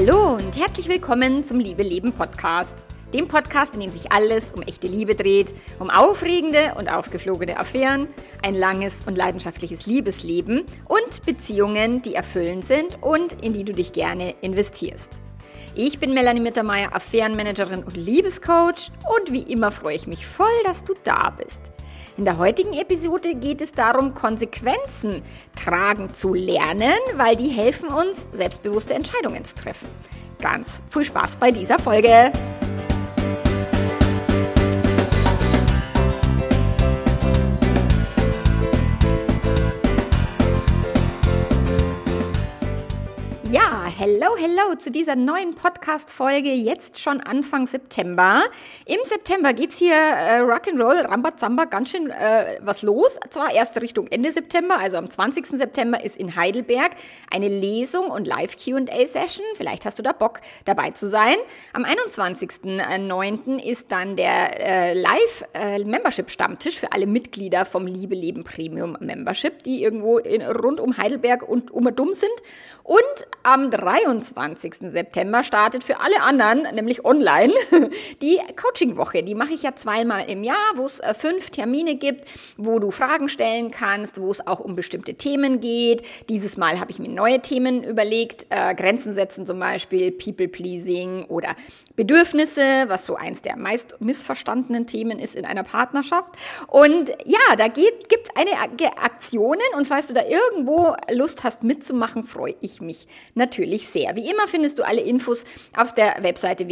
Hallo und herzlich willkommen zum Liebe Leben Podcast. Dem Podcast, in dem sich alles um echte Liebe dreht, um aufregende und aufgeflogene Affären, ein langes und leidenschaftliches Liebesleben und Beziehungen, die erfüllend sind und in die du dich gerne investierst. Ich bin Melanie Mittermeier, Affärenmanagerin und Liebescoach und wie immer freue ich mich voll, dass du da bist. In der heutigen Episode geht es darum, Konsequenzen tragen zu lernen, weil die helfen uns, selbstbewusste Entscheidungen zu treffen. Ganz viel Spaß bei dieser Folge! Ja, hello zu dieser neuen Podcast-Folge, jetzt schon Anfang September. Im September geht's hier Rock'n'Roll, Rambazamba, ganz schön was los. Zwar erst Richtung Ende September, also am 20. September ist in Heidelberg eine Lesung und Live-Q&A-Session. Vielleicht hast du da Bock, dabei zu sein. Am 21.09. ist dann der Live-Membership-Stammtisch für alle Mitglieder vom Liebe Leben Premium Membership, die irgendwo rund um Heidelberg und dumm sind. Und am 23. September startet für alle anderen, nämlich online, die Coaching-Woche. Die mache ich ja zweimal im Jahr, wo es 5 Termine gibt, wo du Fragen stellen kannst, wo es auch um bestimmte Themen geht. Dieses Mal habe ich mir neue Themen überlegt, Grenzen setzen zum Beispiel, People-Pleasing oder Bedürfnisse, was so eins der meist missverstandenen Themen ist in einer Partnerschaft. Und ja, da gibt's einige Aktionen und falls du da irgendwo Lust hast mitzumachen, freue ich mich natürlich sehr. Wie immer findest du alle Infos auf der Webseite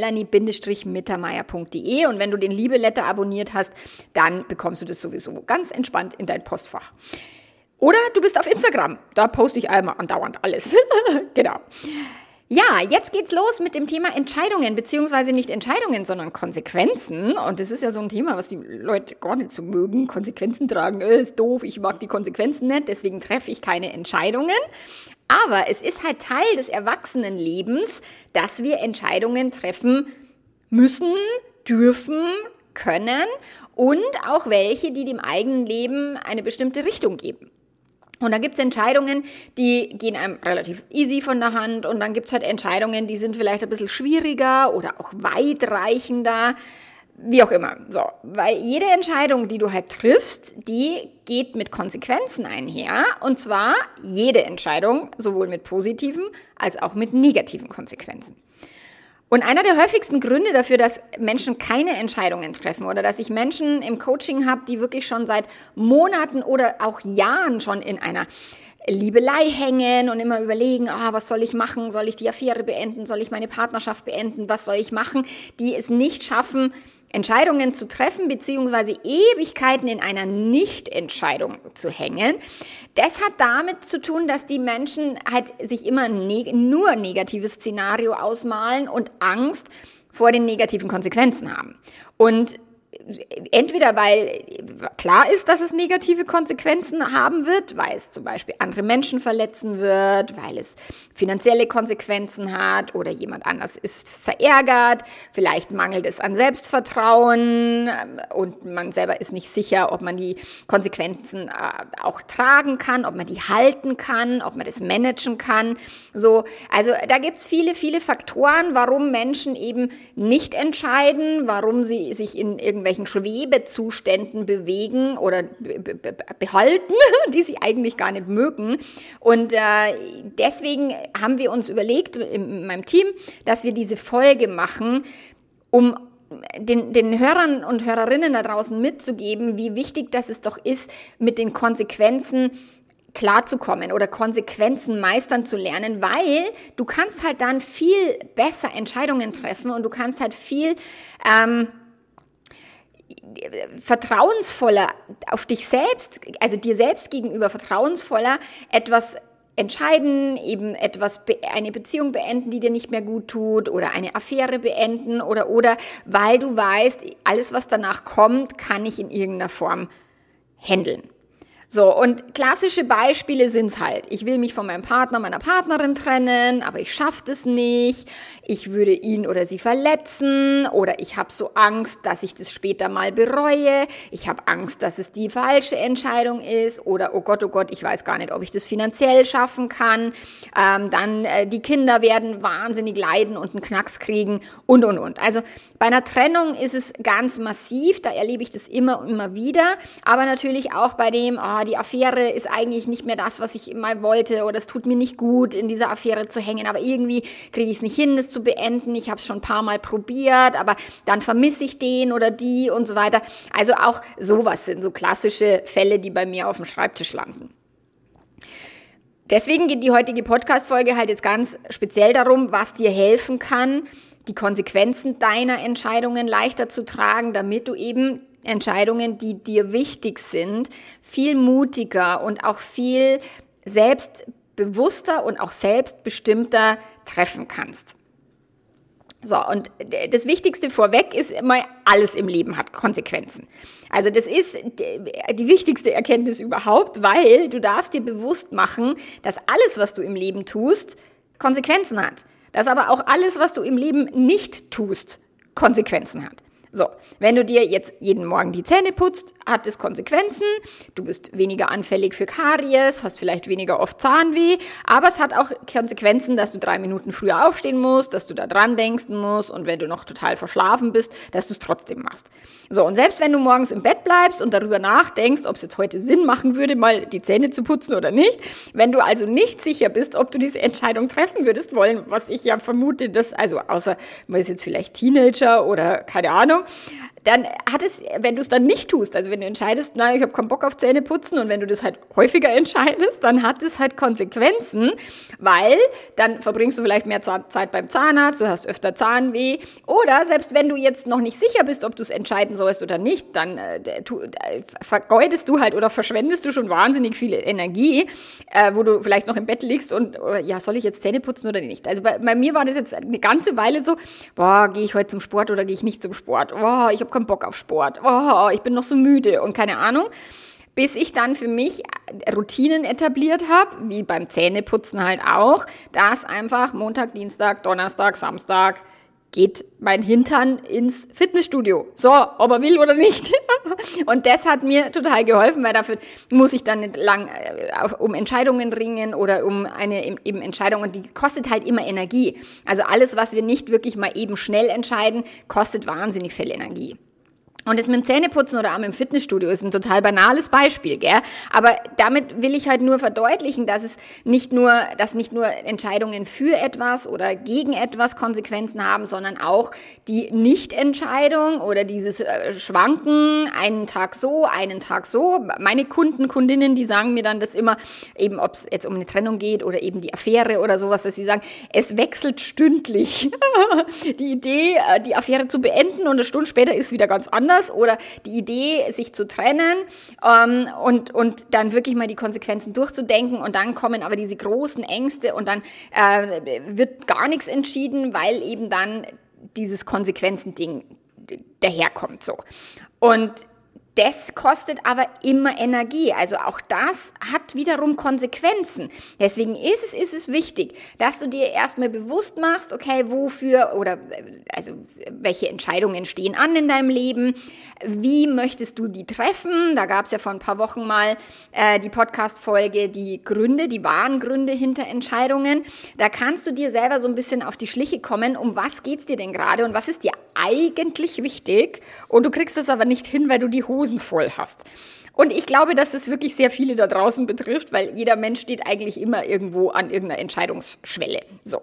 www.melanie-mittermeier.de und wenn du den Liebe-Letter abonniert hast, dann bekommst du das sowieso ganz entspannt in dein Postfach. Oder du bist auf Instagram, da poste ich einmal andauernd alles. Genau. Ja, jetzt geht's los mit dem Thema Entscheidungen, beziehungsweise nicht Entscheidungen, sondern Konsequenzen. Und das ist ja so ein Thema, was die Leute gar nicht so mögen. Konsequenzen tragen, ist doof, ich mag die Konsequenzen nicht, deswegen treffe ich keine Entscheidungen. Aber es ist halt Teil des Erwachsenenlebens, dass wir Entscheidungen treffen müssen, dürfen, können und auch welche, die dem eigenen Leben eine bestimmte Richtung geben. Und dann gibt's Entscheidungen, die gehen einem relativ easy von der Hand und dann gibt's halt Entscheidungen, die sind vielleicht ein bisschen schwieriger oder auch weitreichender, wie auch immer. So, weil jede Entscheidung, die du halt triffst, die geht mit Konsequenzen einher und zwar jede Entscheidung, sowohl mit positiven als auch mit negativen Konsequenzen. Und einer der häufigsten Gründe dafür, dass Menschen keine Entscheidungen treffen oder dass ich Menschen im Coaching habe, die wirklich schon seit Monaten oder auch Jahren schon in einer Liebelei hängen und immer überlegen, was soll ich machen? Soll ich die Affäre beenden? Soll ich meine Partnerschaft beenden? Was soll ich machen? Die es nicht schaffen, Entscheidungen zu treffen, beziehungsweise Ewigkeiten in einer Nichtentscheidung zu hängen. Das hat damit zu tun, dass die Menschen halt sich immer nur ein negatives Szenario ausmalen und Angst vor den negativen Konsequenzen haben. Und entweder weil klar ist, dass es negative Konsequenzen haben wird, weil es zum Beispiel andere Menschen verletzen wird, weil es finanzielle Konsequenzen hat oder jemand anders ist verärgert, vielleicht mangelt es an Selbstvertrauen und man selber ist nicht sicher, ob man die Konsequenzen auch tragen kann, ob man die halten kann, ob man das managen kann. So, also da gibt's viele Faktoren, warum Menschen eben nicht entscheiden, warum sie sich in irgendwelchen Schwebezuständen bewegen oder behalten, die sie eigentlich gar nicht mögen. Und deswegen haben wir uns überlegt in meinem Team, dass wir diese Folge machen, um den Hörern und Hörerinnen da draußen mitzugeben, wie wichtig das es doch ist, mit den Konsequenzen klarzukommen oder Konsequenzen meistern zu lernen, weil du kannst halt dann viel besser Entscheidungen treffen und du kannst halt viel vertrauensvoller auf dich selbst, also dir selbst gegenüber vertrauensvoller etwas entscheiden, eben eine Beziehung beenden, die dir nicht mehr gut tut oder eine Affäre beenden oder, weil du weißt, alles, was danach kommt, kann ich in irgendeiner Form handeln. So, und klassische Beispiele sind's halt. Ich will mich von meinem Partner, meiner Partnerin trennen, aber ich schaffe das nicht. Ich würde ihn oder sie verletzen oder ich habe so Angst, dass ich das später mal bereue. Ich habe Angst, dass es die falsche Entscheidung ist oder oh Gott, ich weiß gar nicht, ob ich das finanziell schaffen kann. Die Kinder werden wahnsinnig leiden und einen Knacks kriegen und. Also bei einer Trennung ist es ganz massiv, da erlebe ich das immer und immer wieder, aber natürlich auch bei dem, die Affäre ist eigentlich nicht mehr das, was ich immer wollte oder es tut mir nicht gut, in dieser Affäre zu hängen, aber irgendwie kriege ich es nicht hin, das zu beenden. Ich habe es schon ein paar Mal probiert, aber dann vermisse ich den oder die und so weiter. Also auch sowas sind so klassische Fälle, die bei mir auf dem Schreibtisch landen. Deswegen geht die heutige Podcast-Folge halt jetzt ganz speziell darum, was dir helfen kann, die Konsequenzen deiner Entscheidungen leichter zu tragen, damit du eben Entscheidungen, die dir wichtig sind, viel mutiger und auch viel selbstbewusster und auch selbstbestimmter treffen kannst. So, und das Wichtigste vorweg ist immer, alles im Leben hat Konsequenzen. Also das ist die wichtigste Erkenntnis überhaupt, weil du darfst dir bewusst machen, dass alles, was du im Leben tust, Konsequenzen hat. Dass aber auch alles, was du im Leben nicht tust, Konsequenzen hat. So, wenn du dir jetzt jeden Morgen die Zähne putzt, hat das Konsequenzen. Du bist weniger anfällig für Karies, hast vielleicht weniger oft Zahnweh, aber es hat auch Konsequenzen, dass du 3 Minuten früher aufstehen musst, dass du da dran denken musst und wenn du noch total verschlafen bist, dass du es trotzdem machst. So, und selbst wenn du morgens im Bett bleibst und darüber nachdenkst, ob es jetzt heute Sinn machen würde, mal die Zähne zu putzen oder nicht, wenn du also nicht sicher bist, ob du diese Entscheidung treffen würdest wollen, was ich ja vermute, dass, also außer man ist jetzt vielleicht Teenager oder keine Ahnung, dann hat es, wenn du es dann nicht tust, also wenn du entscheidest, nein, ich habe keinen Bock auf Zähneputzen und wenn du das halt häufiger entscheidest, dann hat es halt Konsequenzen, weil dann verbringst du vielleicht mehr Zeit beim Zahnarzt, du hast öfter Zahnweh oder selbst wenn du jetzt noch nicht sicher bist, ob du es entscheiden sollst oder nicht, dann vergeudest du halt oder verschwendest du schon wahnsinnig viel Energie, wo du vielleicht noch im Bett liegst und ja, soll ich jetzt Zähne putzen oder nicht? Also bei mir war das jetzt eine ganze Weile so, gehe ich heute zum Sport oder gehe ich nicht zum Sport? Ich habe keinen Bock auf Sport. Ich bin noch so müde und keine Ahnung. Bis ich dann für mich Routinen etabliert habe, wie beim Zähneputzen halt auch, dass einfach Montag, Dienstag, Donnerstag, Samstag geht mein Hintern ins Fitnessstudio. So, ob er will oder nicht. Und das hat mir total geholfen, weil dafür muss ich dann nicht lang um Entscheidungen ringen oder um eben Entscheidung. Und die kostet halt immer Energie. Also alles, was wir nicht wirklich mal eben schnell entscheiden, kostet wahnsinnig viel Energie. Und das mit dem Zähneputzen oder auch mit dem Fitnessstudio ist ein total banales Beispiel, gell? Aber damit will ich halt nur verdeutlichen, dass nicht nur Entscheidungen für etwas oder gegen etwas Konsequenzen haben, sondern auch die Nichtentscheidung oder dieses Schwanken, einen Tag so, einen Tag so. Meine Kundinnen, die sagen mir dann das immer, eben ob es jetzt um eine Trennung geht oder eben die Affäre oder sowas, dass sie sagen, es wechselt stündlich. Die Idee, die Affäre zu beenden und eine Stunde später ist wieder ganz anders. Oder die Idee, sich zu trennen und dann wirklich mal die Konsequenzen durchzudenken und dann kommen aber diese großen Ängste und dann wird gar nichts entschieden, weil eben dann dieses Konsequenzen-Ding daherkommt. So. Und das kostet aber immer Energie. Also auch das hat wiederum Konsequenzen. Deswegen ist es wichtig, dass du dir erstmal bewusst machst, okay, wofür oder also welche Entscheidungen stehen an in deinem Leben, wie möchtest du die treffen? Da gab es ja vor ein paar Wochen mal die Podcast-Folge, die wahren Gründe hinter Entscheidungen. Da kannst du dir selber so ein bisschen auf die Schliche kommen, um was geht's dir denn gerade und was ist dir eigentlich wichtig und du kriegst es aber nicht hin, weil du die Hosen voll hast. Und ich glaube, dass das wirklich sehr viele da draußen betrifft, weil jeder Mensch steht eigentlich immer irgendwo an irgendeiner Entscheidungsschwelle. So.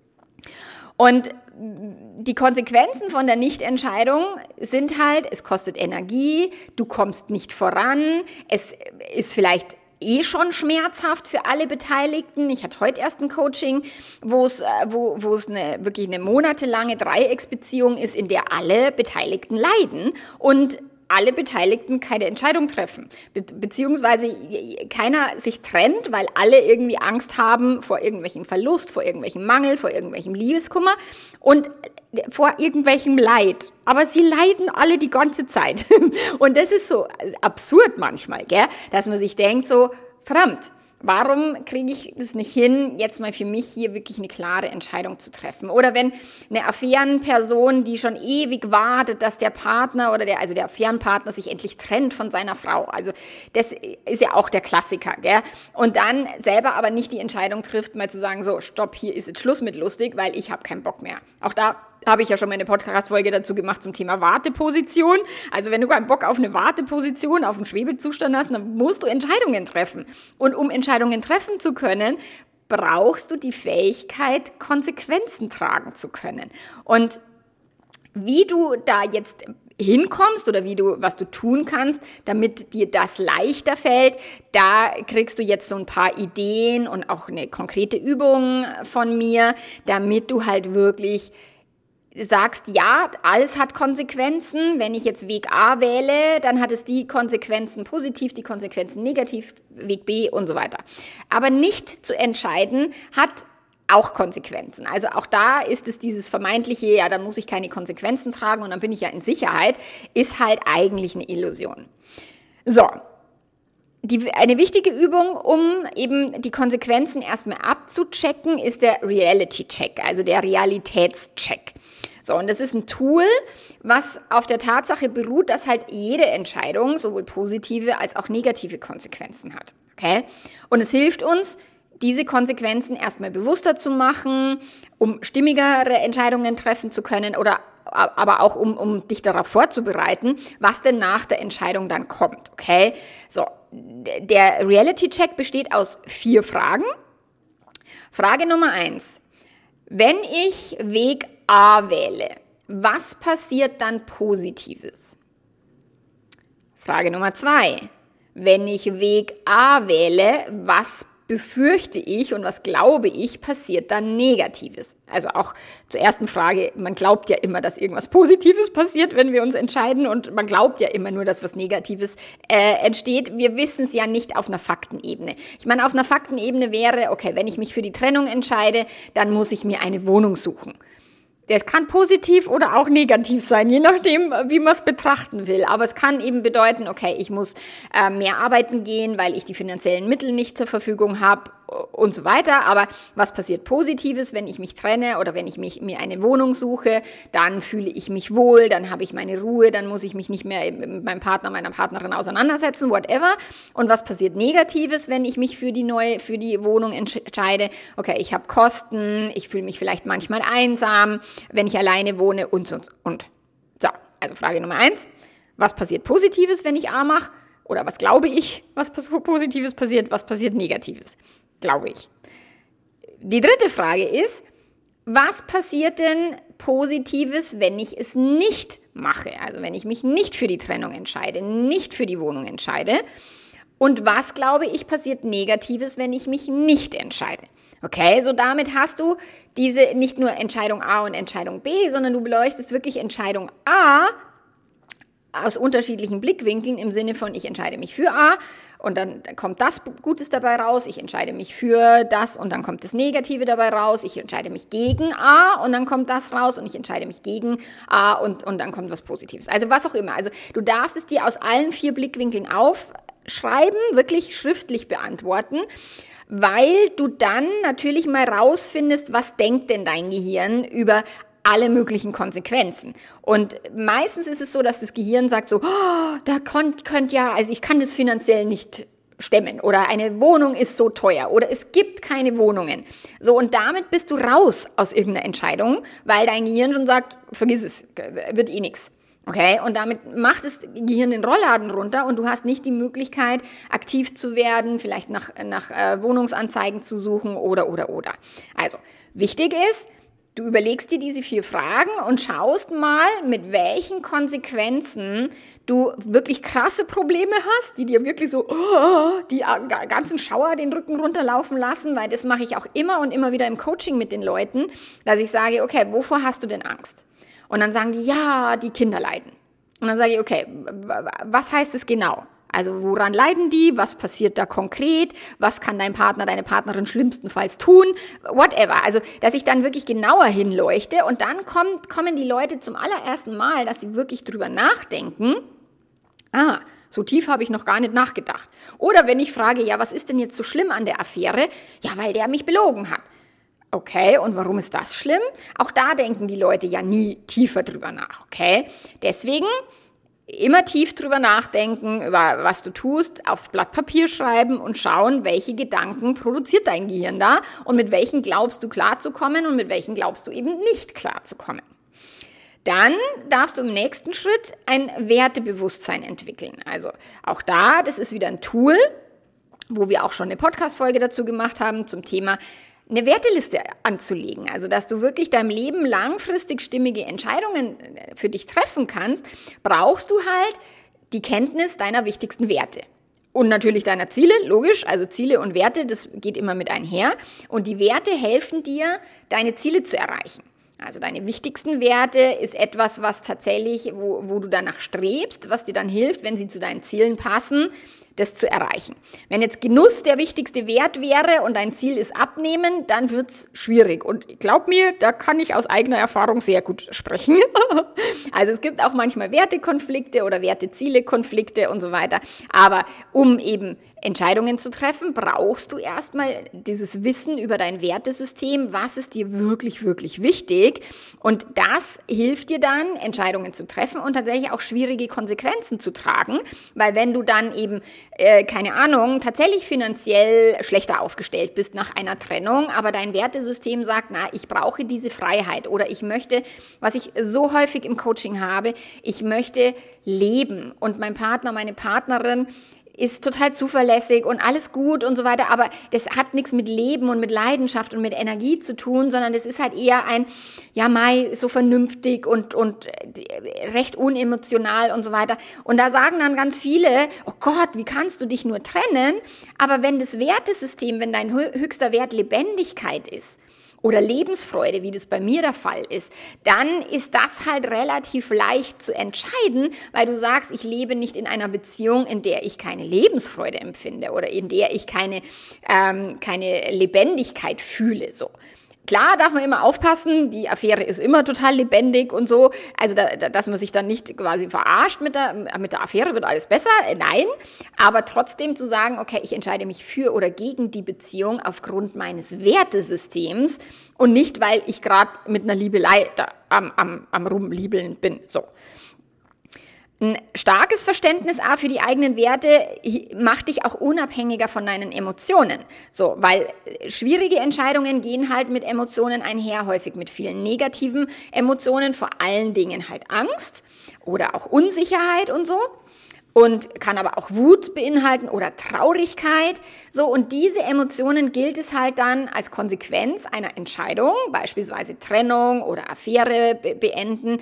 Und die Konsequenzen von der Nichtentscheidung sind halt, es kostet Energie, du kommst nicht voran, es ist vielleicht schon schmerzhaft für alle Beteiligten. Ich hatte heute erst ein Coaching, wo es wirklich eine monatelange Dreiecksbeziehung ist, in der alle Beteiligten leiden und alle Beteiligten keine Entscheidung treffen, beziehungsweise keiner sich trennt, weil alle irgendwie Angst haben vor irgendwelchem Verlust, vor irgendwelchem Mangel, vor irgendwelchem Liebeskummer und vor irgendwelchem Leid. Aber sie leiden alle die ganze Zeit. Und das ist so absurd manchmal, gell? Dass man sich denkt so, verdammt, warum kriege ich das nicht hin, jetzt mal für mich hier wirklich eine klare Entscheidung zu treffen? Oder wenn eine Affärenperson, die schon ewig wartet, dass der Partner oder der Affärenpartner sich endlich trennt von seiner Frau. Also das ist ja auch der Klassiker, gell? Und dann selber aber nicht die Entscheidung trifft, mal zu sagen, so, stopp, hier ist jetzt Schluss mit lustig, weil ich habe keinen Bock mehr. Auch da habe ich ja schon mal eine Podcast-Folge dazu gemacht zum Thema Warteposition. Also wenn du keinen Bock auf eine Warteposition, auf einen Schwebezustand hast, dann musst du Entscheidungen treffen. Und um Entscheidungen treffen zu können, brauchst du die Fähigkeit, Konsequenzen tragen zu können. Und wie du da jetzt hinkommst oder was du tun kannst, damit dir das leichter fällt, da kriegst du jetzt so ein paar Ideen und auch eine konkrete Übung von mir, damit du halt wirklich sagst, ja, alles hat Konsequenzen. Wenn ich jetzt Weg A wähle, dann hat es die Konsequenzen positiv, die Konsequenzen negativ, Weg B und so weiter. Aber nicht zu entscheiden hat auch Konsequenzen. Also auch da ist es dieses vermeintliche, ja, dann muss ich keine Konsequenzen tragen und dann bin ich ja in Sicherheit, ist halt eigentlich eine Illusion. So. Eine wichtige Übung, um eben die Konsequenzen erstmal abzuchecken, ist der Reality-Check, also der Realitätscheck. So, und das ist ein Tool, was auf der Tatsache beruht, dass halt jede Entscheidung sowohl positive als auch negative Konsequenzen hat. Okay? Und es hilft uns, diese Konsequenzen erstmal bewusster zu machen, um stimmigere Entscheidungen treffen zu können oder aber auch um dich darauf vorzubereiten, was denn nach der Entscheidung dann kommt. Okay? So, der Reality-Check besteht aus 4 Fragen. Frage Nummer 1. Wenn ich Weg A wähle, was passiert dann Positives? Frage Nummer 2. Wenn ich Weg A wähle, was befürchte ich und was glaube ich, passiert dann Negatives? Also auch zur ersten Frage, man glaubt ja immer, dass irgendwas Positives passiert, wenn wir uns entscheiden und man glaubt ja immer nur, dass was Negatives entsteht. Wir wissen es ja nicht auf einer Faktenebene. Ich meine, auf einer Faktenebene wäre, okay, wenn ich mich für die Trennung entscheide, dann muss ich mir eine Wohnung suchen. Das kann positiv oder auch negativ sein, je nachdem, wie man es betrachten will. Aber es kann eben bedeuten, okay, ich muss mehr arbeiten gehen, weil ich die finanziellen Mittel nicht zur Verfügung habe und so weiter. Aber was passiert Positives, wenn ich mich trenne oder wenn ich mir eine Wohnung suche? Dann fühle ich mich wohl, dann habe ich meine Ruhe, dann muss ich mich nicht mehr mit meinem Partner, meiner Partnerin auseinandersetzen, whatever. Und was passiert Negatives, wenn ich mich für die Wohnung entscheide? Okay, ich habe Kosten, ich fühle mich vielleicht manchmal einsam, wenn ich alleine wohne und. So, also Frage Nummer 1. Was passiert Positives, wenn ich A mache? Oder was glaube ich, was Positives passiert? Was passiert Negatives? Glaube ich. Die dritte Frage ist, was passiert denn Positives, wenn ich es nicht mache? Also wenn ich mich nicht für die Trennung entscheide, nicht für die Wohnung entscheide. Und was, glaube ich, passiert Negatives, wenn ich mich nicht entscheide? Okay, so damit hast du diese nicht nur Entscheidung A und Entscheidung B, sondern du beleuchtest wirklich Entscheidung A aus unterschiedlichen Blickwinkeln im Sinne von, ich entscheide mich für A und dann kommt das Gutes dabei raus, ich entscheide mich für das und dann kommt das Negative dabei raus, ich entscheide mich gegen A und dann kommt das raus und ich entscheide mich gegen A und dann kommt was Positives. Also was auch immer. Also du darfst es dir aus allen 4 Blickwinkeln aufschreiben, wirklich schriftlich beantworten, weil du dann natürlich mal rausfindest, was denkt denn dein Gehirn über alle möglichen Konsequenzen. Und meistens ist es so, dass das Gehirn sagt so, oh, also ich kann das finanziell nicht stemmen oder eine Wohnung ist so teuer oder es gibt keine Wohnungen. So, und damit bist du raus aus irgendeiner Entscheidung, weil dein Gehirn schon sagt, vergiss es, wird eh nix. Okay, und damit macht das Gehirn den Rollladen runter und du hast nicht die Möglichkeit, aktiv zu werden, vielleicht nach Wohnungsanzeigen zu suchen oder. Also, wichtig ist, du überlegst dir diese 4 Fragen und schaust mal, mit welchen Konsequenzen du wirklich krasse Probleme hast, die dir wirklich so die ganzen Schauer den Rücken runterlaufen lassen, weil das mache ich auch immer und immer wieder im Coaching mit den Leuten, dass ich sage, okay, wovor hast du denn Angst? Und dann sagen die, ja, die Kinder leiden. Und dann sage ich, okay, was heißt es genau? Also woran leiden die? Was passiert da konkret? Was kann dein Partner, deine Partnerin schlimmstenfalls tun? Whatever. Also, dass ich dann wirklich genauer hinleuchte und dann kommen die Leute zum allerersten Mal, dass sie wirklich drüber nachdenken. So tief habe ich noch gar nicht nachgedacht. Oder wenn ich frage, ja, was ist denn jetzt so schlimm an der Affäre? Ja, weil der mich belogen hat. Okay, und warum ist das schlimm? Auch da denken die Leute ja nie tiefer drüber nach, okay? Deswegen immer tief drüber nachdenken, über was du tust, auf Blatt Papier schreiben und schauen, welche Gedanken produziert dein Gehirn da und mit welchen glaubst du klarzukommen und mit welchen glaubst du eben nicht klarzukommen. Dann darfst du im nächsten Schritt ein Wertebewusstsein entwickeln. Also auch da, das ist wieder ein Tool, wo wir auch schon eine Podcast-Folge dazu gemacht haben zum Thema eine Werteliste anzulegen, also dass du wirklich deinem Leben langfristig stimmige Entscheidungen für dich treffen kannst, brauchst du halt die Kenntnis deiner wichtigsten Werte. Und natürlich deiner Ziele, logisch, also Ziele und Werte, das geht immer mit einher. Und die Werte helfen dir, deine Ziele zu erreichen. Also deine wichtigsten Werte ist etwas, was tatsächlich, wo du danach strebst, was dir dann hilft, wenn sie zu deinen Zielen passen, das zu erreichen. Wenn jetzt Genuss der wichtigste Wert wäre und dein Ziel ist Abnehmen, dann wird's schwierig. Und glaub mir, da kann ich aus eigener Erfahrung sehr gut sprechen. Also es gibt auch manchmal Wertekonflikte oder Werte-Ziele-Konflikte und so weiter. Aber um eben Entscheidungen zu treffen, brauchst du erstmal dieses Wissen über dein Wertesystem, was ist dir wirklich, wirklich wichtig. Und das hilft dir dann, Entscheidungen zu treffen und tatsächlich auch schwierige Konsequenzen zu tragen. Weil wenn du dann eben keine Ahnung, tatsächlich finanziell schlechter aufgestellt bist nach einer Trennung, aber dein Wertesystem sagt, na, ich brauche diese Freiheit oder ich möchte, was ich so häufig im Coaching habe, ich möchte leben und mein Partner, meine Partnerin ist total zuverlässig und alles gut und so weiter, aber das hat nichts mit Leben und mit Leidenschaft und mit Energie zu tun, sondern das ist halt eher ein, ja, so vernünftig und recht unemotional und so weiter. Und da sagen dann ganz viele, oh Gott, wie kannst du dich nur trennen? Aber wenn das Wertesystem, wenn dein höchster Wert Lebendigkeit ist, oder Lebensfreude, wie das bei mir der Fall ist, dann ist das halt relativ leicht zu entscheiden, weil du sagst, ich lebe nicht in einer Beziehung, in der ich keine Lebensfreude empfinde oder in der ich keine Lebendigkeit fühle, so. Klar darf man immer aufpassen, die Affäre ist immer total lebendig und so, also dass man sich dann nicht quasi verarscht mit der Affäre, wird alles besser, nein, aber trotzdem zu sagen, okay, ich entscheide mich für oder gegen die Beziehung aufgrund meines Wertesystems und nicht, weil ich gerade mit einer Liebelei da am Rumliebeln bin, so. Ein starkes Verständnis für die eigenen Werte macht dich auch unabhängiger von deinen Emotionen. So, weil schwierige Entscheidungen gehen halt mit Emotionen einher, häufig mit vielen negativen Emotionen, vor allen Dingen halt Angst oder auch Unsicherheit und so. Und kann aber auch Wut beinhalten oder Traurigkeit. So, und diese Emotionen gilt es halt dann als Konsequenz einer Entscheidung, beispielsweise Trennung oder Affäre beenden,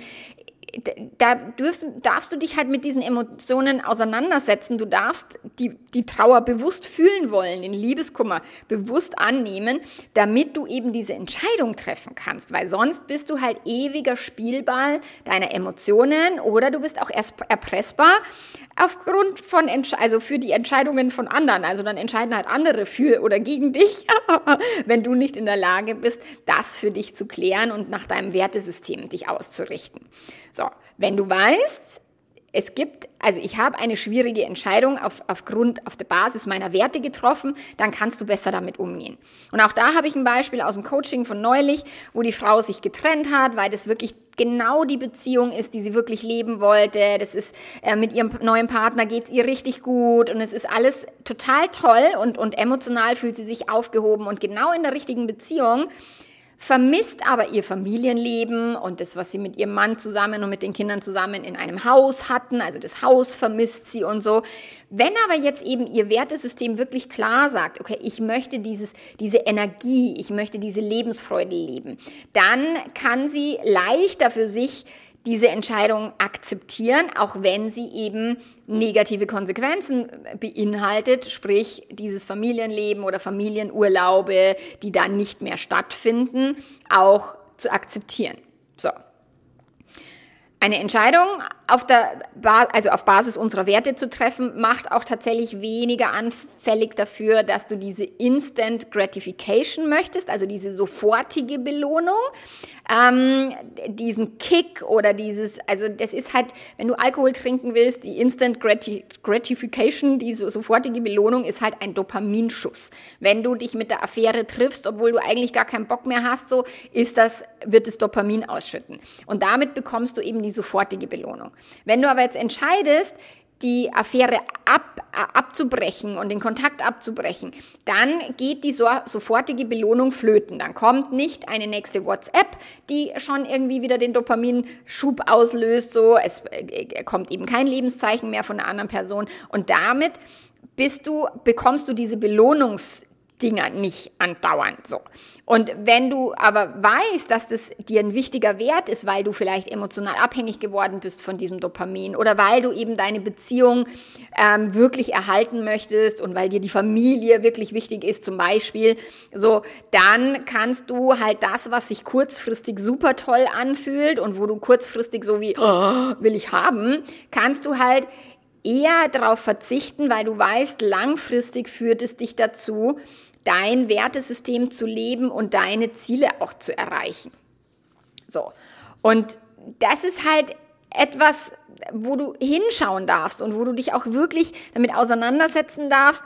darfst du dich halt mit diesen Emotionen auseinandersetzen. Du darfst die Trauer bewusst fühlen wollen, den Liebeskummer bewusst annehmen, damit du eben diese Entscheidung treffen kannst. Weil sonst bist du halt ewiger Spielball deiner Emotionen oder du bist auch erst erpressbar aufgrund von, also für die Entscheidungen von anderen. Also dann entscheiden halt andere für oder gegen dich, wenn du nicht in der Lage bist, das für dich zu klären und nach deinem Wertesystem dich auszurichten. So, wenn du weißt, ich habe eine schwierige Entscheidung auf der Basis meiner Werte getroffen, dann kannst du besser damit umgehen. Und auch da habe ich ein Beispiel aus dem Coaching von neulich, wo die Frau sich getrennt hat, weil das wirklich genau die Beziehung ist, die sie wirklich leben wollte. Das ist, mit ihrem neuen Partner geht's ihr richtig gut und es ist alles total toll und emotional fühlt sie sich aufgehoben und genau in der richtigen Beziehung. Vermisst aber ihr Familienleben und das, was sie mit ihrem Mann zusammen und mit den Kindern zusammen in einem Haus hatten, also das Haus vermisst sie und so. Wenn aber jetzt eben ihr Wertesystem wirklich klar sagt, okay, ich möchte diese Energie, ich möchte diese Lebensfreude leben, dann kann sie leichter für sich diese Entscheidung akzeptieren, auch wenn sie eben negative Konsequenzen beinhaltet, sprich dieses Familienleben oder Familienurlaube, die dann nicht mehr stattfinden, auch zu akzeptieren. So. Eine Entscheidung auf Basis unserer Werte zu treffen, macht auch tatsächlich weniger anfällig dafür, dass du diese Instant Gratification möchtest, also diese sofortige Belohnung, diesen Kick oder also das ist halt, wenn du Alkohol trinken willst, die Instant Gratification, diese sofortige Belohnung ist halt ein Dopaminschuss. Wenn du dich mit der Affäre triffst, obwohl du eigentlich gar keinen Bock mehr hast, so wird das Dopamin ausschütten. Und damit bekommst du eben die sofortige Belohnung. Wenn du aber jetzt entscheidest, die Affäre abzubrechen und den Kontakt abzubrechen, dann geht die sofortige Belohnung flöten. Dann kommt nicht eine nächste WhatsApp, die schon irgendwie wieder den Dopaminschub auslöst. So, es kommt eben kein Lebenszeichen mehr von einer anderen Person. Und damit bekommst du diese Belohnungsdinger nicht andauernd so. Und wenn du aber weißt, dass das dir ein wichtiger Wert ist, weil du vielleicht emotional abhängig geworden bist von diesem Dopamin oder weil du eben deine Beziehung wirklich erhalten möchtest und weil dir die Familie wirklich wichtig ist zum Beispiel, so, dann kannst du halt das, was sich kurzfristig super toll anfühlt und wo du kurzfristig so wie, will ich haben, kannst du halt eher darauf verzichten, weil du weißt, langfristig führt es dich dazu, dein Wertesystem zu leben und deine Ziele auch zu erreichen. So. Und das ist halt etwas, wo du hinschauen darfst und wo du dich auch wirklich damit auseinandersetzen darfst,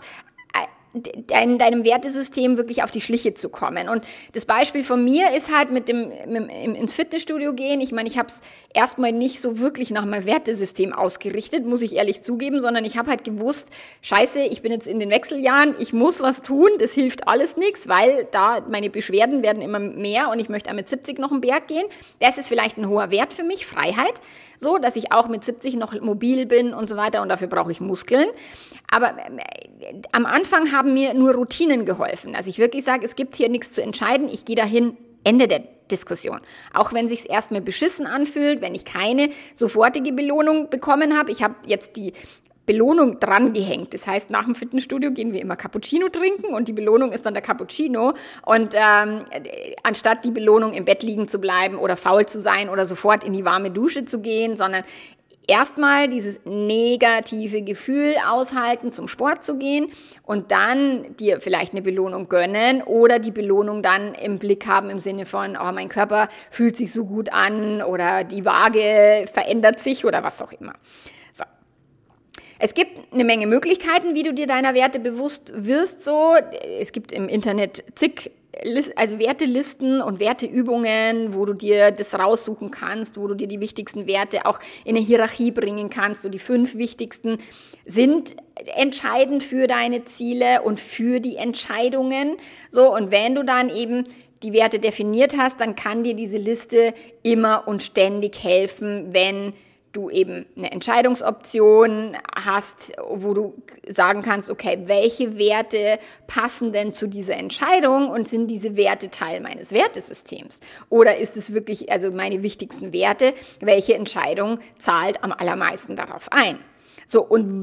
deinem Wertesystem wirklich auf die Schliche zu kommen. Und das Beispiel von mir ist halt mit dem ins Fitnessstudio gehen. Ich meine, ich habe es erstmal nicht so wirklich nach meinem Wertesystem ausgerichtet, muss ich ehrlich zugeben, sondern ich habe halt gewusst, scheiße, ich bin jetzt in den Wechseljahren, ich muss was tun, das hilft alles nichts, weil da meine Beschwerden werden immer mehr und ich möchte auch mit 70 noch einen Berg gehen. Das ist vielleicht ein hoher Wert für mich, Freiheit, so, dass ich auch mit 70 noch mobil bin und so weiter und dafür brauche ich Muskeln. Aber am Anfang haben mir nur Routinen geholfen. Also ich wirklich sage, es gibt hier nichts zu entscheiden, ich gehe dahin, Ende der Diskussion. Auch wenn sich's erstmal beschissen anfühlt, wenn ich keine sofortige Belohnung bekommen habe. Ich habe jetzt die Belohnung dran gehängt. Das heißt, nach dem Fitnessstudio gehen wir immer Cappuccino trinken und die Belohnung ist dann der Cappuccino. Und anstatt die Belohnung im Bett liegen zu bleiben oder faul zu sein oder sofort in die warme Dusche zu gehen, sondern erstmal dieses negative Gefühl aushalten, zum Sport zu gehen und dann dir vielleicht eine Belohnung gönnen oder die Belohnung dann im Blick haben im Sinne von, oh, mein Körper fühlt sich so gut an oder die Waage verändert sich oder was auch immer. So. Es gibt eine Menge Möglichkeiten, wie du dir deiner Werte bewusst wirst. So, es gibt im Internet zig Wertelisten und Werteübungen, wo du dir das raussuchen kannst, wo du dir die wichtigsten Werte auch in eine Hierarchie bringen kannst. So die 5 wichtigsten sind entscheidend für deine Ziele und für die Entscheidungen. So, und wenn du dann eben die Werte definiert hast, dann kann dir diese Liste immer und ständig helfen, wenn du eben eine Entscheidungsoption hast, wo du sagen kannst, okay, welche Werte passen denn zu dieser Entscheidung und sind diese Werte Teil meines Wertesystems? Oder ist es wirklich, also meine wichtigsten Werte, welche Entscheidung zahlt am allermeisten darauf ein? So, und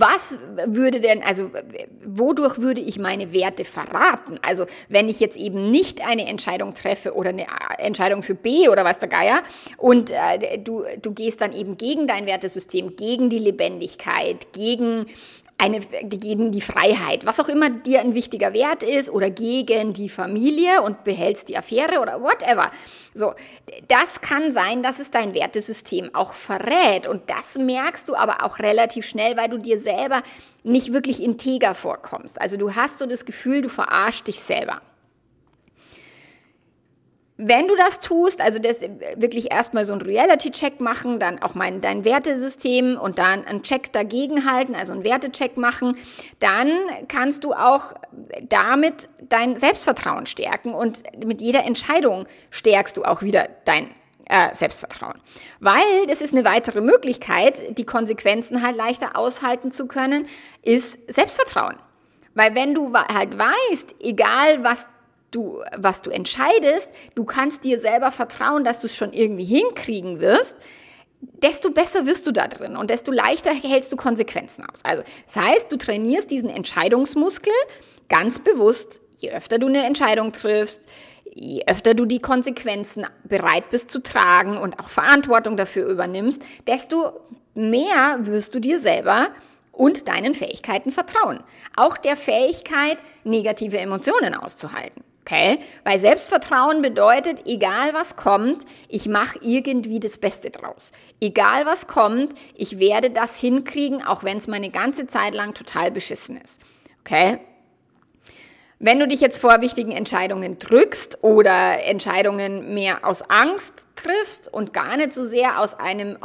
wodurch würde ich meine Werte verraten? Also, wenn ich jetzt eben nicht eine Entscheidung treffe oder eine Entscheidung für B oder was der Geier und du gehst dann eben gegen dein Wertesystem, gegen die Lebendigkeit, gegen die Freiheit, was auch immer dir ein wichtiger Wert ist oder gegen die Familie und behältst die Affäre oder whatever. So, das kann sein, dass es dein Wertesystem auch verrät und das merkst du aber auch relativ schnell, weil du dir selber nicht wirklich integer vorkommst. Also du hast so das Gefühl, du verarschst dich selber. Wenn du das tust, also das wirklich erstmal so einen Reality-Check machen, dann auch dein Wertesystem und dann einen Check dagegen halten, also einen Wertecheck machen, dann kannst du auch damit dein Selbstvertrauen stärken und mit jeder Entscheidung stärkst du auch wieder dein Selbstvertrauen. Weil das ist eine weitere Möglichkeit, die Konsequenzen halt leichter aushalten zu können, ist Selbstvertrauen. Weil wenn du halt weißt, egal was du entscheidest, du kannst dir selber vertrauen, dass du es schon irgendwie hinkriegen wirst, desto besser wirst du da drin und desto leichter hältst du Konsequenzen aus. Also das heißt, du trainierst diesen Entscheidungsmuskel ganz bewusst, je öfter du eine Entscheidung triffst, je öfter du die Konsequenzen bereit bist zu tragen und auch Verantwortung dafür übernimmst, desto mehr wirst du dir selber und deinen Fähigkeiten vertrauen. Auch der Fähigkeit, negative Emotionen auszuhalten. Okay? Weil Selbstvertrauen bedeutet, egal was kommt, ich mache irgendwie das Beste draus. Egal was kommt, ich werde das hinkriegen, auch wenn es meine ganze Zeit lang total beschissen ist. Okay? Wenn du dich jetzt vor wichtigen Entscheidungen drückst oder Entscheidungen mehr aus Angst triffst und gar nicht so sehr aus einem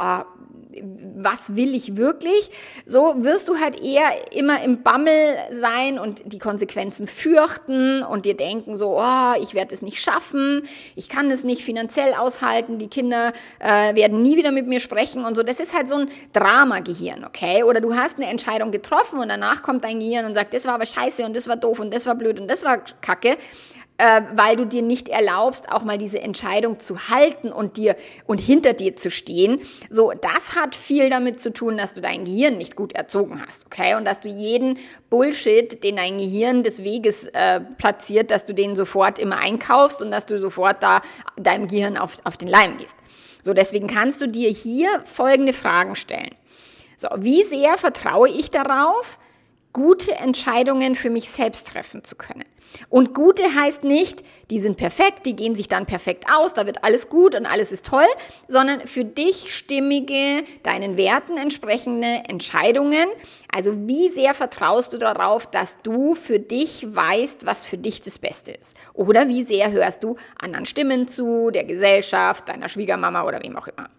was will ich wirklich? So wirst du halt eher immer im Bammel sein und die Konsequenzen fürchten und dir denken so, ich werde es nicht schaffen, ich kann es nicht finanziell aushalten, die Kinder werden nie wieder mit mir sprechen und so. Das ist halt so ein Drama-Gehirn, okay? Oder du hast eine Entscheidung getroffen und danach kommt dein Gehirn und sagt, das war aber scheiße und das war doof und das war blöd und das war kacke. Weil du dir nicht erlaubst, auch mal diese Entscheidung zu halten und hinter dir zu stehen. So, das hat viel damit zu tun, dass du dein Gehirn nicht gut erzogen hast, okay? Und dass du jeden Bullshit, den dein Gehirn des Weges platziert, dass du den sofort immer einkaufst und dass du sofort da deinem Gehirn auf den Leim gehst. So, deswegen kannst du dir hier folgende Fragen stellen. So, wie sehr vertraue ich darauf, gute Entscheidungen für mich selbst treffen zu können? Und gute heißt nicht, die sind perfekt, die gehen sich dann perfekt aus, da wird alles gut und alles ist toll, sondern für dich stimmige, deinen Werten entsprechende Entscheidungen. Also wie sehr vertraust du darauf, dass du für dich weißt, was für dich das Beste ist? Oder wie sehr hörst du anderen Stimmen zu, der Gesellschaft, deiner Schwiegermama oder wem auch immer?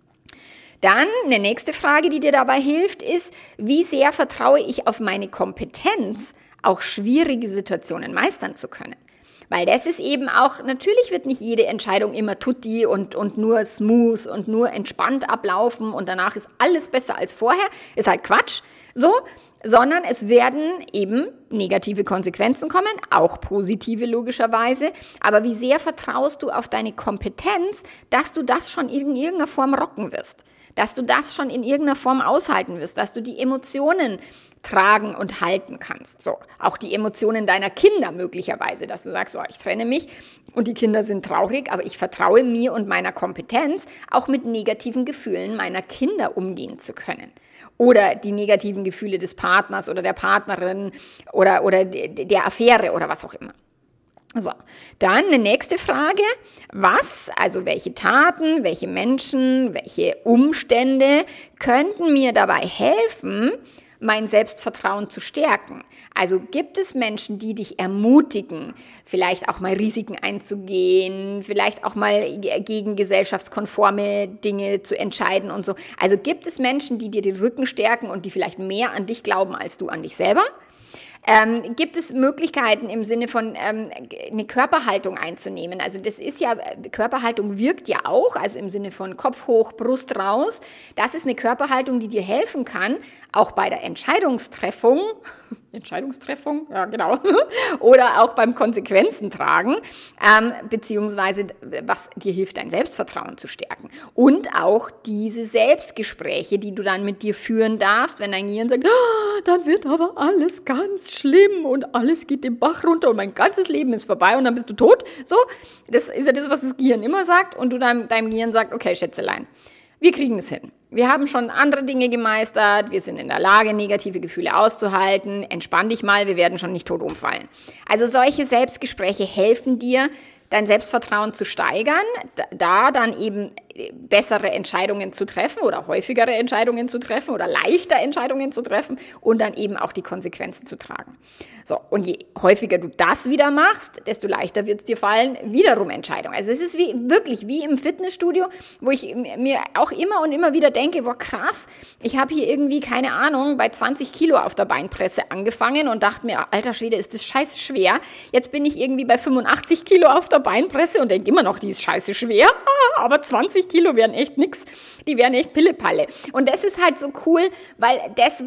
Dann eine nächste Frage, die dir dabei hilft, ist, wie sehr vertraue ich auf meine Kompetenz, auch schwierige Situationen meistern zu können. Weil das ist eben auch, natürlich wird nicht jede Entscheidung immer tutti und nur smooth und nur entspannt ablaufen und danach ist alles besser als vorher. Ist halt Quatsch. So, sondern es werden eben negative Konsequenzen kommen, auch positive logischerweise. Aber wie sehr vertraust du auf deine Kompetenz, dass du das schon in irgendeiner Form rocken wirst? Dass du das schon in irgendeiner Form aushalten wirst, dass du die Emotionen tragen und halten kannst. So, auch die Emotionen deiner Kinder möglicherweise, dass du sagst, ich trenne mich und die Kinder sind traurig, aber ich vertraue mir und meiner Kompetenz, auch mit negativen Gefühlen meiner Kinder umgehen zu können. Oder die negativen Gefühle des Partners oder der Partnerin oder der Affäre oder was auch immer. So, dann eine nächste Frage. Also welche Taten, welche Menschen, welche Umstände könnten mir dabei helfen, mein Selbstvertrauen zu stärken? Also gibt es Menschen, die dich ermutigen, vielleicht auch mal Risiken einzugehen, vielleicht auch mal gegen gesellschaftskonforme Dinge zu entscheiden und so. Also gibt es Menschen, die dir den Rücken stärken und die vielleicht mehr an dich glauben als du an dich selber? Gibt es Möglichkeiten im Sinne von eine Körperhaltung einzunehmen? Also das ist ja, Körperhaltung wirkt ja auch, also im Sinne von Kopf hoch, Brust raus. Das ist eine Körperhaltung, die dir helfen kann, auch bei der Entscheidungstreffung, ja genau, oder auch beim Konsequenzen tragen, beziehungsweise was dir hilft, dein Selbstvertrauen zu stärken. Und auch diese Selbstgespräche, die du dann mit dir führen darfst, wenn dein Gehirn sagt, dann wird aber alles ganz schlimm und alles geht den Bach runter und mein ganzes Leben ist vorbei und dann bist du tot. So, das ist ja das, was das Gehirn immer sagt und du deinem Gehirn sagst, okay, Schätzelein, wir kriegen es hin. Wir haben schon andere Dinge gemeistert, wir sind in der Lage, negative Gefühle auszuhalten, entspann dich mal, wir werden schon nicht tot umfallen. Also solche Selbstgespräche helfen dir, dein Selbstvertrauen zu steigern, da dann eben bessere Entscheidungen zu treffen oder häufigere Entscheidungen zu treffen oder leichter Entscheidungen zu treffen und dann eben auch die Konsequenzen zu tragen. So, und je häufiger du das wieder machst, desto leichter wird es dir fallen, wiederum Entscheidungen. Also es ist wirklich wie im Fitnessstudio, wo ich mir auch immer und immer wieder denke, boah krass, ich habe hier irgendwie, keine Ahnung, bei 20 Kilo auf der Beinpresse angefangen und dachte mir, alter Schwede, ist das scheiße schwer. Jetzt bin ich irgendwie bei 85 Kilo auf der Beinpresse und denke immer noch, die ist scheiße schwer, aber 20 Kilo wären echt nix, die wären echt Pillepalle. Und das ist halt so cool, weil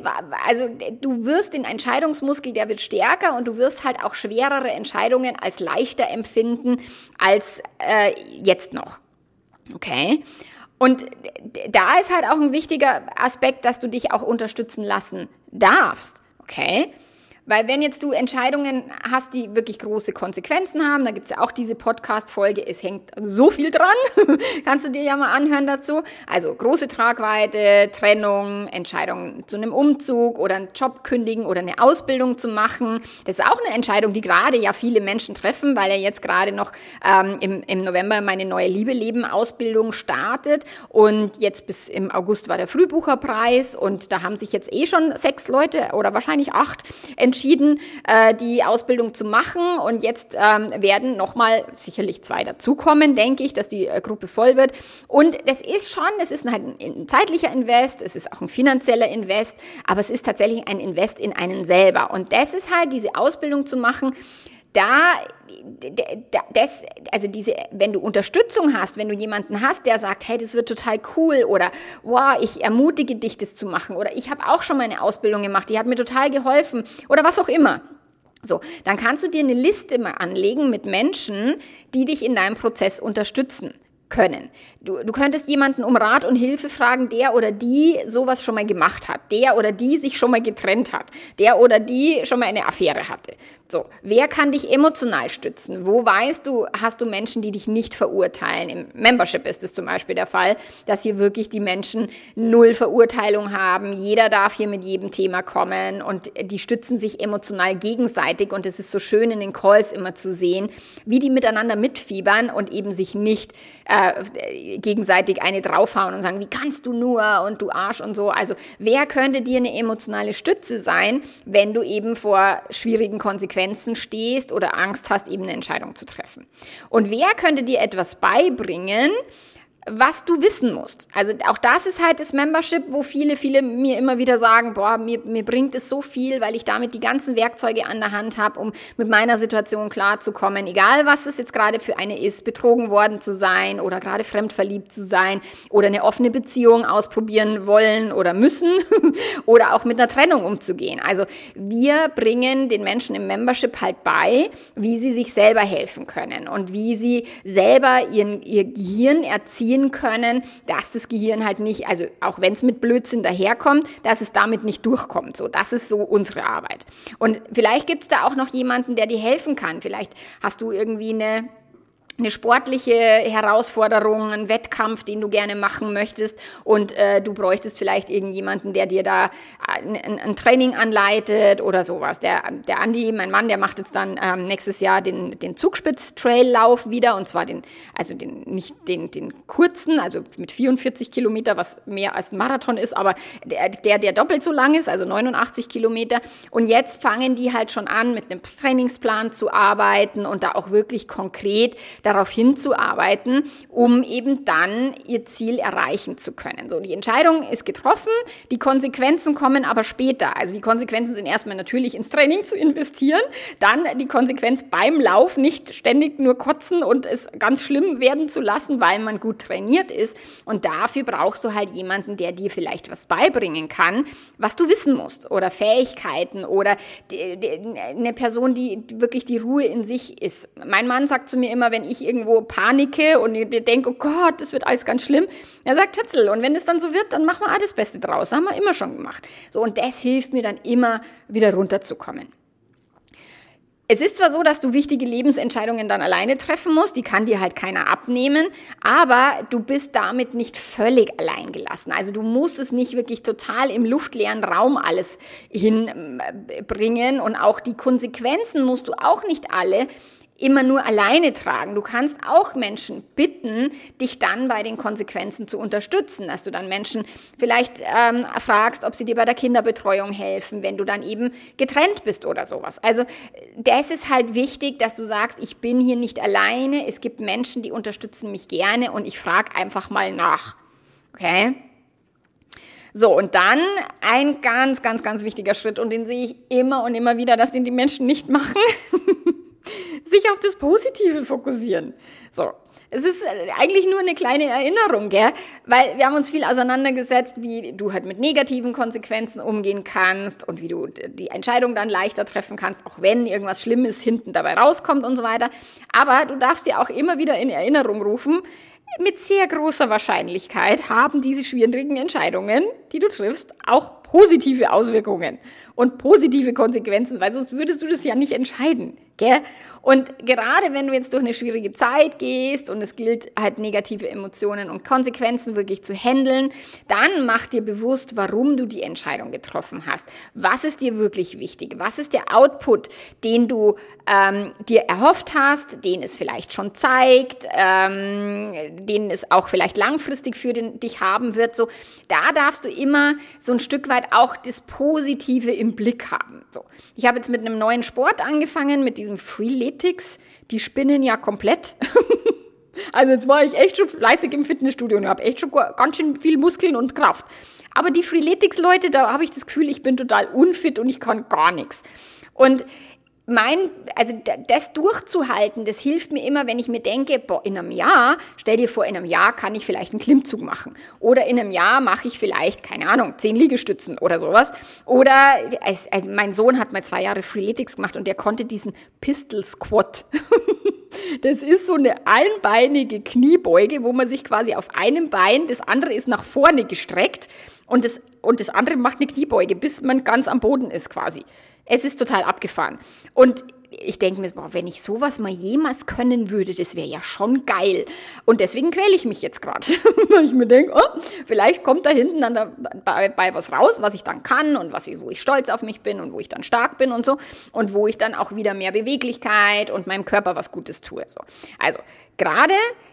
du wirst den Entscheidungsmuskel, der wird stärker und du wirst halt auch schwerere Entscheidungen als leichter empfinden als jetzt noch. Okay? Und da ist halt auch ein wichtiger Aspekt, dass du dich auch unterstützen lassen darfst. Okay? Weil wenn jetzt du Entscheidungen hast, die wirklich große Konsequenzen haben, da gibt es ja auch diese Podcast-Folge, es hängt so viel dran, kannst du dir ja mal anhören dazu. Also große Tragweite, Trennung, Entscheidungen zu einem Umzug oder einen Job kündigen oder eine Ausbildung zu machen. Das ist auch eine Entscheidung, die gerade ja viele Menschen treffen, weil ja jetzt gerade noch im November meine neue Liebe-Leben-Ausbildung startet und jetzt bis im August war der Frühbucherpreis und da haben sich jetzt schon 6 Leute oder wahrscheinlich 8 entschieden, die Ausbildung zu machen und jetzt werden nochmal sicherlich 2 dazukommen, denke ich, dass die Gruppe voll wird und das ist halt ein zeitlicher Invest, es ist auch ein finanzieller Invest, aber es ist tatsächlich ein Invest in einen selber und das ist halt, diese Ausbildung zu machen, wenn du Unterstützung hast, wenn du jemanden hast, der sagt, hey, das wird total cool oder wow, ich ermutige dich, das zu machen oder ich habe auch schon mal eine Ausbildung gemacht, die hat mir total geholfen oder was auch immer. So, dann kannst du dir eine Liste mal anlegen mit Menschen, die dich in deinem Prozess unterstützen können. Du könntest jemanden um Rat und Hilfe fragen, der oder die sowas schon mal gemacht hat, der oder die sich schon mal getrennt hat, der oder die schon mal eine Affäre hatte. So, wer kann dich emotional stützen? Wo weißt du, hast du Menschen, die dich nicht verurteilen? Im Membership ist es zum Beispiel der Fall, dass hier wirklich die Menschen 0 Verurteilung haben. Jeder darf hier mit jedem Thema kommen und die stützen sich emotional gegenseitig und es ist so schön in den Calls immer zu sehen, wie die miteinander mitfiebern und eben sich nicht gegenseitig eine draufhauen und sagen, wie kannst du nur und du Arsch und so. Also wer könnte dir eine emotionale Stütze sein, wenn du eben vor schwierigen Konsequenzen stehst oder Angst hast, eben eine Entscheidung zu treffen? Und wer könnte dir etwas beibringen, was du wissen musst? Also auch das ist halt das Membership, wo viele mir immer wieder sagen, boah, mir bringt es so viel, weil ich damit die ganzen Werkzeuge an der Hand habe, um mit meiner Situation klarzukommen, egal was es jetzt gerade für eine ist, betrogen worden zu sein oder gerade fremdverliebt zu sein oder eine offene Beziehung ausprobieren wollen oder müssen oder auch mit einer Trennung umzugehen. Also wir bringen den Menschen im Membership halt bei, wie sie sich selber helfen können und wie sie selber ihr Gehirn erziehen können, dass das Gehirn halt nicht, also auch wenn es mit Blödsinn daherkommt, dass es damit nicht durchkommt. So, das ist so unsere Arbeit. Und vielleicht gibt es da auch noch jemanden, der dir helfen kann. Vielleicht hast du irgendwie eine sportliche Herausforderung, einen Wettkampf, den du gerne machen möchtest und du bräuchtest vielleicht irgendjemanden, der dir da ein Training anleitet oder sowas. Der Andi, mein Mann, der macht jetzt dann nächstes Jahr den Zugspitz-Trail-Lauf wieder und zwar nicht den kurzen, also mit 44 Kilometer, was mehr als ein Marathon ist, aber der doppelt so lang ist, also 89 Kilometer. Und jetzt fangen die halt schon an, mit einem Trainingsplan zu arbeiten und da auch wirklich konkret darauf hinzuarbeiten, um eben dann ihr Ziel erreichen zu können. So, die Entscheidung ist getroffen, die Konsequenzen kommen aber später. Also die Konsequenzen sind erstmal natürlich ins Training zu investieren, dann die Konsequenz beim Lauf nicht ständig nur kotzen und es ganz schlimm werden zu lassen, weil man gut trainiert ist. Und dafür brauchst du halt jemanden, der dir vielleicht was beibringen kann, was du wissen musst oder Fähigkeiten oder eine Person, die wirklich die Ruhe in sich ist. Mein Mann sagt zu mir immer, wenn ich irgendwo panike und mir denke, oh Gott, das wird alles ganz schlimm. Er sagt, Schätzl, und wenn es dann so wird, dann machen wir auch das Beste draus. Das haben wir immer schon gemacht. So, und das hilft mir dann immer, wieder runterzukommen. Es ist zwar so, dass du wichtige Lebensentscheidungen dann alleine treffen musst, die kann dir halt keiner abnehmen, aber du bist damit nicht völlig allein gelassen. Also du musst es nicht wirklich total im luftleeren Raum alles hinbringen und auch die Konsequenzen musst du auch nicht alle immer nur alleine tragen. Du kannst auch Menschen bitten, dich dann bei den Konsequenzen zu unterstützen, dass du dann Menschen vielleicht fragst, ob sie dir bei der Kinderbetreuung helfen, wenn du dann eben getrennt bist oder sowas. Also das ist halt wichtig, dass du sagst, ich bin hier nicht alleine, es gibt Menschen, die unterstützen mich gerne und ich frage einfach mal nach. Okay? So, und dann ein ganz, ganz, ganz wichtiger Schritt und den sehe ich immer und immer wieder, dass den die Menschen nicht machen. Sich auf das Positive fokussieren. So, es ist eigentlich nur eine kleine Erinnerung, gell? Weil wir haben uns viel auseinandergesetzt, wie du halt mit negativen Konsequenzen umgehen kannst und wie du die Entscheidung dann leichter treffen kannst, auch wenn irgendwas Schlimmes hinten dabei rauskommt und so weiter. Aber du darfst dir auch immer wieder in Erinnerung rufen, mit sehr großer Wahrscheinlichkeit haben diese schwierigen Entscheidungen, die du triffst, auch positive Auswirkungen und positive Konsequenzen, weil sonst würdest du das ja nicht entscheiden. Gell? Und gerade wenn du jetzt durch eine schwierige Zeit gehst und es gilt halt negative Emotionen und Konsequenzen wirklich zu handeln, dann mach dir bewusst, warum du die Entscheidung getroffen hast. Was ist dir wirklich wichtig? Was ist der Output, den du dir erhofft hast, den es vielleicht schon zeigt, den es auch vielleicht langfristig für dich haben wird? So, da darfst du immer so ein Stück weit auch das Positive im Blick haben. So, ich habe jetzt mit einem neuen Sport angefangen, mit diesem Freeletics, die spinnen ja komplett. Also jetzt war ich echt schon fleißig im Fitnessstudio und habe echt schon ganz schön viel Muskeln und Kraft. Aber die Freeletics-Leute, da habe ich das Gefühl, ich bin total unfit und ich kann gar nichts. Und das durchzuhalten, das hilft mir immer, wenn ich mir denke, boah, in einem Jahr, stell dir vor, in einem Jahr kann ich vielleicht einen Klimmzug machen. Oder in einem Jahr mache ich vielleicht, keine Ahnung, 10 Liegestützen oder sowas. Oder mein Sohn hat mal 2 Jahre Freeletics gemacht und der konnte diesen Pistol Squat. Das ist so eine einbeinige Kniebeuge, wo man sich quasi auf einem Bein, das andere ist nach vorne gestreckt und das andere macht eine Kniebeuge, bis man ganz am Boden ist quasi. Es ist total abgefahren. Und ich denke mir, boah, wenn ich sowas mal jemals können würde, das wäre ja schon geil. Und deswegen quäle ich mich jetzt gerade. Weil ich mir denke, oh, vielleicht kommt da hinten dann dabei was raus, was ich dann kann und wo ich stolz auf mich bin und wo ich dann stark bin und so. Und wo ich dann auch wieder mehr Beweglichkeit und meinem Körper was Gutes tue. So. Also gerade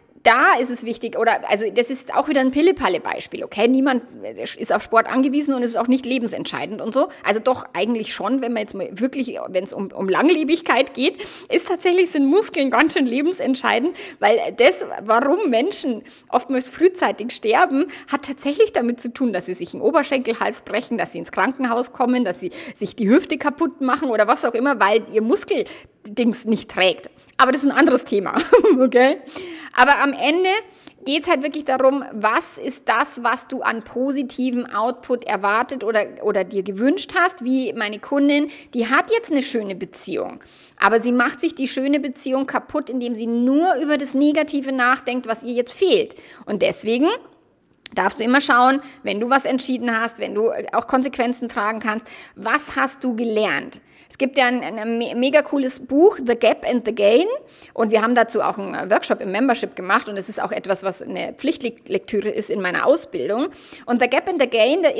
da ist es wichtig, also das ist auch wieder ein Pille-Palle-Beispiel, okay? Niemand ist auf Sport angewiesen und es ist auch nicht lebensentscheidend und so. Also doch eigentlich schon, wenn man jetzt mal wirklich, wenn es um Langlebigkeit geht, sind Muskeln ganz schön lebensentscheidend, weil das, warum Menschen oftmals frühzeitig sterben, hat tatsächlich damit zu tun, dass sie sich einen Oberschenkelhals brechen, dass sie ins Krankenhaus kommen, dass sie sich die Hüfte kaputt machen oder was auch immer, weil ihr Muskeldings nicht trägt. Aber das ist ein anderes Thema, okay? Aber am Ende geht es halt wirklich darum, was ist das, was du an positiven Output erwartet oder dir gewünscht hast, wie meine Kundin, die hat jetzt eine schöne Beziehung, aber sie macht sich die schöne Beziehung kaputt, indem sie nur über das Negative nachdenkt, was ihr jetzt fehlt. Und deswegen darfst du immer schauen, wenn du was entschieden hast, wenn du auch Konsequenzen tragen kannst, was hast du gelernt? Es gibt ja ein mega cooles Buch, The Gap and the Gain, und wir haben dazu auch einen Workshop im Membership gemacht und es ist auch etwas, was eine Pflichtlektüre ist in meiner Ausbildung. Und The Gap and the Gain, da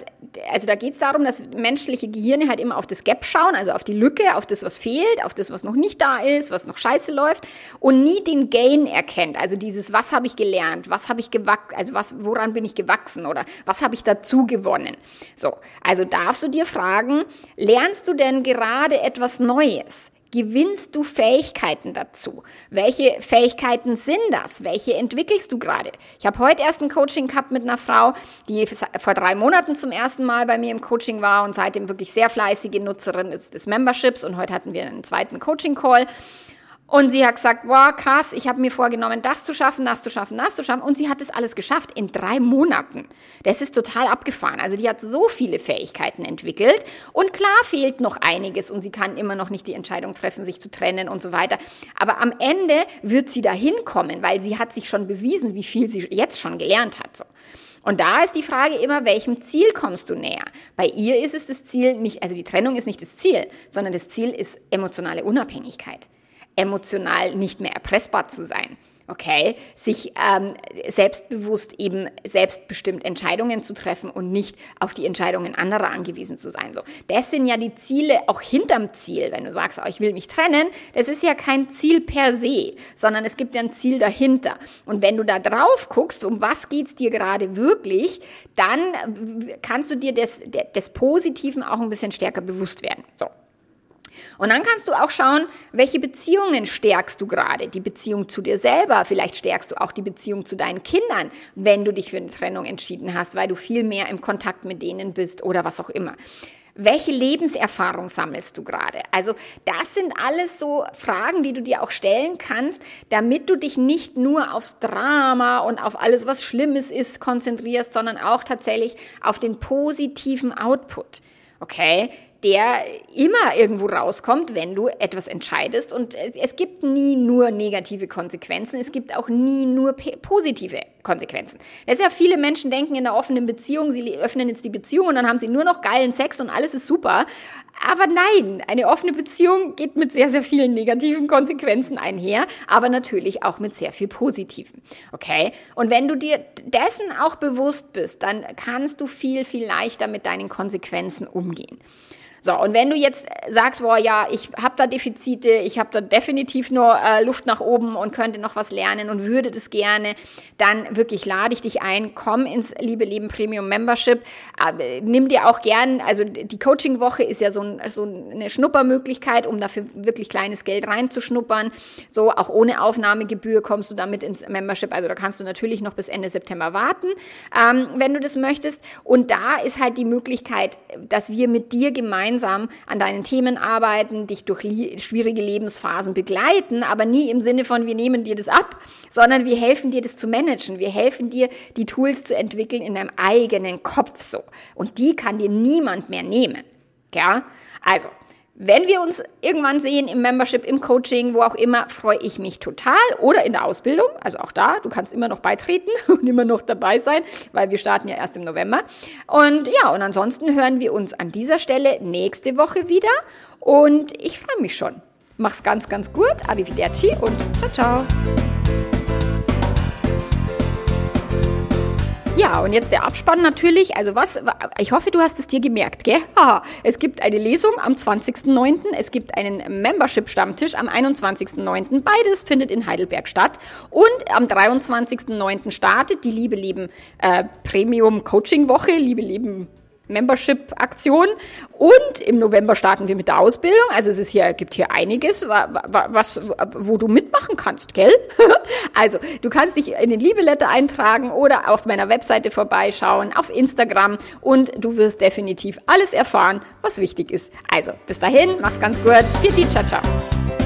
geht es darum, dass menschliche Gehirne halt immer auf das Gap schauen, also auf die Lücke, auf das, was fehlt, auf das, was noch nicht da ist, was noch scheiße läuft und nie den Gain erkennt, also dieses, was habe ich gelernt, was habe ich woran bin ich gewachsen oder was habe ich dazu gewonnen. So, also darfst du dir fragen, lernst du denn gerade etwas Neues? Gewinnst du Fähigkeiten dazu? Welche Fähigkeiten sind das? Welche entwickelst du gerade? Ich habe heute erst ein Coaching gehabt mit einer Frau, die vor 3 Monaten zum ersten Mal bei mir im Coaching war und seitdem wirklich sehr fleißige Nutzerin ist des Memberships, und heute hatten wir einen zweiten Coaching-Call. Und sie hat gesagt, wow, krass, ich habe mir vorgenommen, das zu schaffen. Und sie hat das alles geschafft in 3 Monaten. Das ist total abgefahren. Also die hat so viele Fähigkeiten entwickelt. Und klar fehlt noch einiges und sie kann immer noch nicht die Entscheidung treffen, sich zu trennen und so weiter. Aber am Ende wird sie dahin kommen, weil sie hat sich schon bewiesen, wie viel sie jetzt schon gelernt hat. So. Und da ist die Frage immer, welchem Ziel kommst du näher? Bei ihr ist es das Ziel nicht, also die Trennung ist nicht das Ziel, sondern das Ziel ist emotionale Unabhängigkeit. Emotional nicht mehr erpressbar zu sein, okay, sich selbstbewusst eben selbstbestimmt Entscheidungen zu treffen und nicht auf die Entscheidungen anderer angewiesen zu sein. So, das sind ja die Ziele auch hinterm Ziel. Wenn du sagst, oh, ich will mich trennen, das ist ja kein Ziel per se, sondern es gibt ja ein Ziel dahinter. Und wenn du da drauf guckst, um was geht's dir gerade wirklich, dann kannst du dir des Positiven auch ein bisschen stärker bewusst werden. So. Und dann kannst du auch schauen, welche Beziehungen stärkst du gerade. Die Beziehung zu dir selber, vielleicht stärkst du auch die Beziehung zu deinen Kindern, wenn du dich für eine Trennung entschieden hast, weil du viel mehr im Kontakt mit denen bist oder was auch immer. Welche Lebenserfahrung sammelst du gerade? Also das sind alles so Fragen, die du dir auch stellen kannst, damit du dich nicht nur aufs Drama und auf alles, was Schlimmes ist, konzentrierst, sondern auch tatsächlich auf den positiven Output. Okay, der immer irgendwo rauskommt, wenn du etwas entscheidest. Und es gibt nie nur negative Konsequenzen, es gibt auch nie nur positive Konsequenzen. Das ist ja, viele Menschen denken in einer offenen Beziehung, sie öffnen jetzt die Beziehung und dann haben sie nur noch geilen Sex und alles ist super. Aber nein, eine offene Beziehung geht mit sehr, sehr vielen negativen Konsequenzen einher, aber natürlich auch mit sehr viel Positiven. Okay? Und wenn du dir dessen auch bewusst bist, dann kannst du viel, viel leichter mit deinen Konsequenzen umgehen. So, und wenn du jetzt sagst, boah, ja, ich habe da Defizite, ich habe da definitiv nur Luft nach oben und könnte noch was lernen und würde das gerne, dann wirklich lade ich dich ein, komm ins Liebe Leben Premium Membership, nimm dir auch gern, also die Coaching-Woche ist ja so eine Schnuppermöglichkeit, um dafür wirklich kleines Geld reinzuschnuppern, so auch ohne Aufnahmegebühr kommst du damit ins Membership, also da kannst du natürlich noch bis Ende September warten, wenn du das möchtest, und da ist halt die Möglichkeit, dass wir mit dir gemeinsam an deinen Themen arbeiten, dich durch schwierige Lebensphasen begleiten, aber nie im Sinne von, wir nehmen dir das ab, sondern wir helfen dir, das zu managen. Wir helfen dir, die Tools zu entwickeln in deinem eigenen Kopf so. Und die kann dir niemand mehr nehmen. Ja? Also, wenn wir uns irgendwann sehen im Membership, im Coaching, wo auch immer, freue ich mich total. Oder in der Ausbildung, also auch da, du kannst immer noch beitreten und immer noch dabei sein, weil wir starten ja erst im November. Und ja, und ansonsten hören wir uns an dieser Stelle nächste Woche wieder. Und ich freue mich schon. Mach's ganz, ganz gut. Arrivederci und ciao, ciao. Ja, und jetzt der Abspann natürlich, also ich hoffe, du hast es dir gemerkt, gell? Haha, es gibt eine Lesung am 20.09., es gibt einen Membership-Stammtisch am 21.09., beides findet in Heidelberg statt, und am 23.09. startet die Liebe Leben Premium Coaching Woche, Liebe Leben Membership-Aktion, und im November starten wir mit der Ausbildung. Also gibt hier einiges, wo du mitmachen kannst, gell? Also du kannst dich in den Liebe-Letter eintragen oder auf meiner Webseite vorbeischauen, auf Instagram, und du wirst definitiv alles erfahren, was wichtig ist. Also bis dahin, mach's ganz gut. Pfiat, ciao, ciao.